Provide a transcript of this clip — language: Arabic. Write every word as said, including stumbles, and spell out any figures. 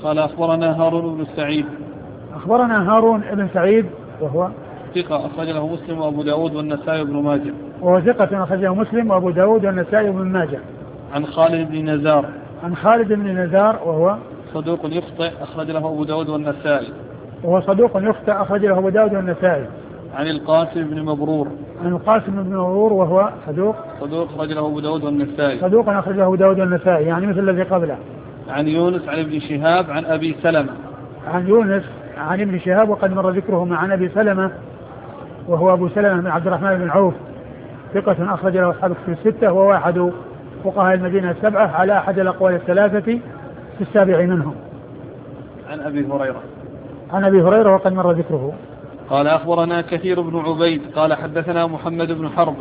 قال أخبرنا هارون بن سعيد. أخبرنا هارون بن سعيد وهو ثقة أخرج له مسلم وأبو داود والنسائي وابن ماجه. وهو ثقة أخرج له مسلم وأبو داود والنسائي وابن ماجه. عن خالد بن نزار. عن خالد بن نزار وهو صدوق يخطئ أخرج له أبو داود والنسائي. وهو صدوق يخطئ أخرج له أبو داود والنسائي. عن القاسم بن مبرور. عن القاسم بن مبرور وهو صدوق صدوق أخرج له أبو داود والنسائي. صدوق أخرج له أبو داود والنسائي يعني مثل الذي قبله. عن يونس عن ابن شهاب عن أبي سلمة. عن يونس عن ابن شهاب وقد مر ذكره مع أبي سلمة وهو أبو سلمة بن عبد الرحمن بن عوف ثقة أخرج له أصحاب الكتب الستة وهو واحد فقهاء المدينة السبعة على أحد الأقوال الثلاثة في السابع منهم. عن أبي هريرة. عن أبي هريرة وقد مر ذكره. قال أخبرنا كثير بن عبيد قال حدثنا محمد بن حرب